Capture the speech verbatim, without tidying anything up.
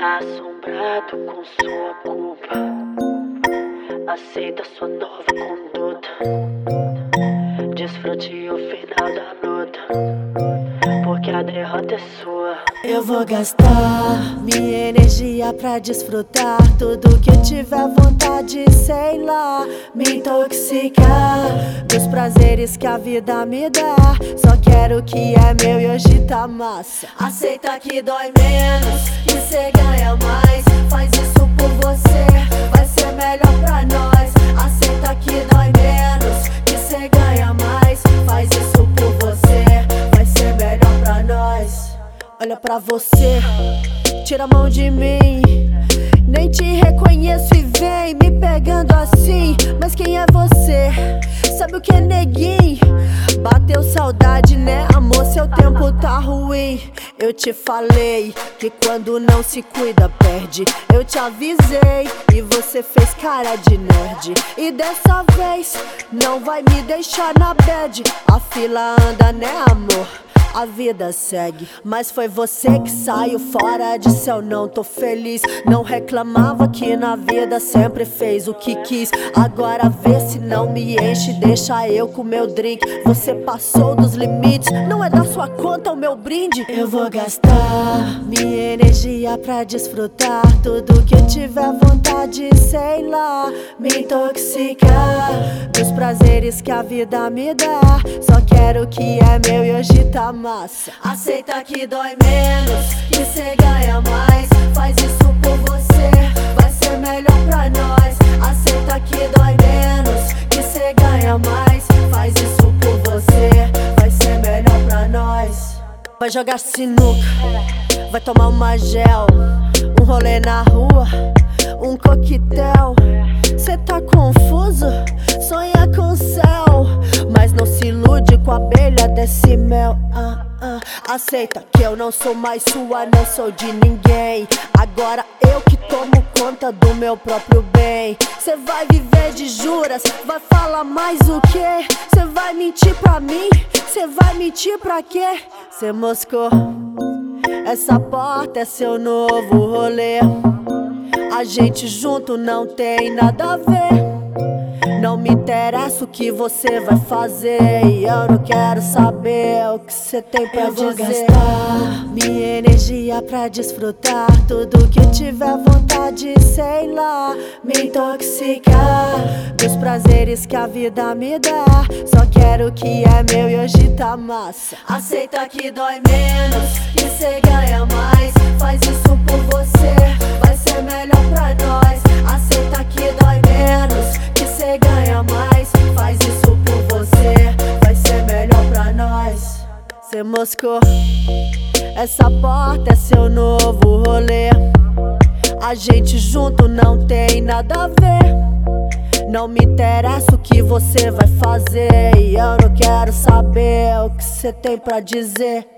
Assombrado com sua culpa, aceita sua nova conduta. Desfrute o final da luta, porque a derrota é sua. Eu vou gastar minha energia pra desfrutar tudo que eu tiver vontade, sei lá. Me intoxicar dos prazeres que a vida me dá. Só quero o que é meu e hoje tá massa. Aceita que dói menos, que cê ganha mais. Faz isso por você, vai ser melhor pra nós. Aceita que dói menos, que cê ganha mais. Faz isso por você, vai ser melhor pra nós. Olha pra você, tira a mão de mim. Nem te reconheço e vem me pegando assim. Mas quem é você? Sabe o que é neguinho? Bateu saudade, né amor? Seu tempo tá ruim. Eu te falei que quando não se cuida perde. Eu te avisei e você fez cara de nerd. E dessa vez não vai me deixar na bad. A fila anda, né amor? A vida segue, mas foi você que saiu fora de seu não tô feliz. Não reclamava que na vida sempre fez o que quis. Agora vê se não me enche, deixa eu com meu drink. Você passou dos limites, não é da sua conta o meu brinde. Eu vou gastar minha energia pra desfrutar tudo que eu tiver vontade, sei lá. Me intoxicar dos prazeres que a vida me dá. Só quero o que é meu e hoje tá massa. Aceita que dói menos, que cê ganha mais. Faz isso por você, vai ser melhor pra nós. Aceita que dói menos, que cê ganha mais. Faz isso por você, vai ser melhor pra nós. Vai jogar sinuca, vai tomar uma gel, um rolê na rua, um coquetel. Cê tá confuso? Sonha com o céu, mas não se ilude com a abelha desse mel. ah, ah. Aceita que eu não sou mais sua, não sou de ninguém. Agora eu que tomo conta do meu próprio bem. Cê vai viver de juras, vai falar mais o quê? Cê vai mentir pra mim? Cê vai mentir pra quê? Cê moscou, essa porta é seu novo rolê. A gente junto não tem nada a ver. Não me interessa o que você vai fazer, e eu não quero saber o que você tem pra eu dizer. Eu vou gastar minha energia pra desfrutar tudo que eu tiver vontade, sei lá. Me intoxicar dos prazeres que a vida me dá. Só quero o que é meu e hoje tá massa. Aceita que dói menos, que cê ganha mais. Faz isso por você, vai ser melhor pra nós. Aceita que dói menos, que cê ganha mais. Faz isso por você, vai ser melhor pra nós. Cê moscou, essa porta é seu novo rolê. A gente junto não tem nada a ver. Não me interessa o que você vai fazer, e eu não quero saber o que você tem pra dizer.